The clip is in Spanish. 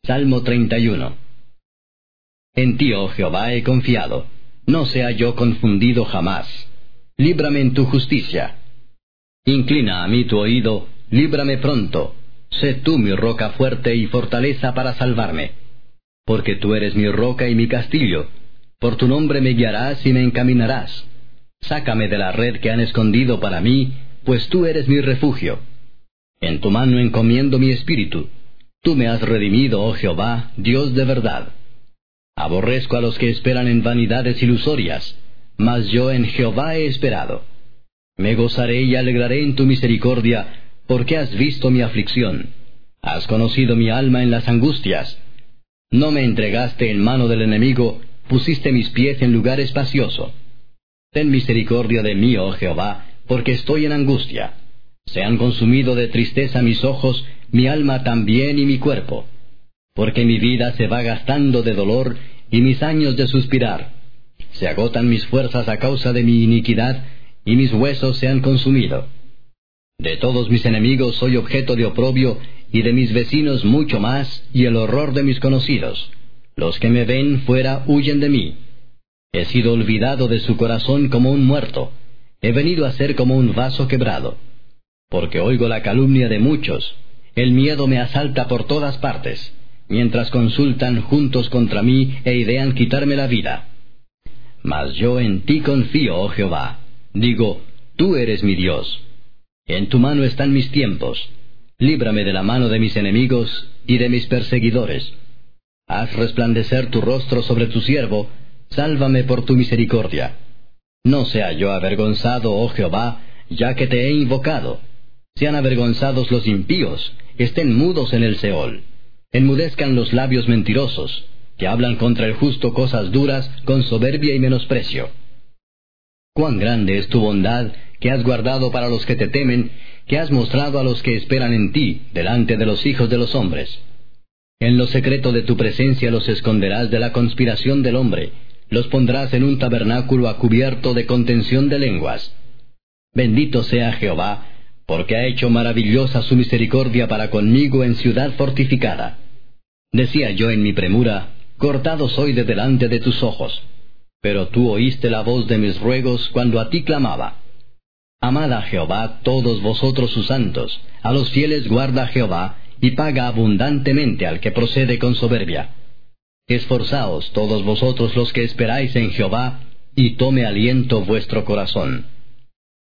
Salmo 31. En ti, oh Jehová, he confiado. No sea yo confundido jamás. Líbrame en tu justicia. Inclina a mí tu oído, líbrame pronto. Sé tú mi roca fuerte y fortaleza para salvarme. Porque tú eres mi roca y mi castillo. Por tu nombre me guiarás y me encaminarás. Sácame de la red que han escondido para mí, pues tú eres mi refugio. En tu mano encomiendo mi espíritu. Tú me has redimido, oh Jehová, Dios de verdad. Aborrezco a los que esperan en vanidades ilusorias, mas yo en Jehová he esperado. Me gozaré y alegraré en tu misericordia, porque has visto mi aflicción. Has conocido mi alma en las angustias. No me entregaste en mano del enemigo, pusiste mis pies en lugar espacioso. Ten misericordia de mí, oh Jehová, porque estoy en angustia. Se han consumido de tristeza mis ojos, mi alma también y mi cuerpo. Porque mi vida se va gastando de dolor, y mis años de suspirar. Se agotan mis fuerzas a causa de mi iniquidad, y mis huesos se han consumido. De todos mis enemigos soy objeto de oprobio, y de mis vecinos mucho más, y el horror de mis conocidos. Los que me ven fuera huyen de mí. He sido olvidado de su corazón como un muerto. He venido a ser como un vaso quebrado. Porque oigo la calumnia de muchos. El miedo me asalta por todas partes, mientras consultan juntos contra mí e idean quitarme la vida. Mas yo en ti confío, oh Jehová. Digo, tú eres mi Dios. En tu mano están mis tiempos. Líbrame de la mano de mis enemigos y de mis perseguidores. Haz resplandecer tu rostro sobre tu siervo. Sálvame por tu misericordia. No sea yo avergonzado, oh Jehová, ya que te he invocado. Sean avergonzados los impíos, estén mudos en el Seol. Enmudezcan los labios mentirosos, que hablan contra el justo cosas duras, con soberbia y menosprecio. Cuán grande es tu bondad, que has guardado para los que te temen, que has mostrado a los que esperan en ti, delante de los hijos de los hombres. En lo secreto de tu presencia los esconderás de la conspiración del hombre, los pondrás en un tabernáculo a cubierto de contención de lenguas. Bendito sea Jehová, porque ha hecho maravillosa su misericordia para conmigo en ciudad fortificada. Decía yo en mi premura, cortado soy de delante de tus ojos. Pero tú oíste la voz de mis ruegos cuando a ti clamaba. Amad a Jehová todos vosotros sus santos, a los fieles guarda Jehová, y paga abundantemente al que procede con soberbia. Esforzaos todos vosotros los que esperáis en Jehová, y tome aliento vuestro corazón.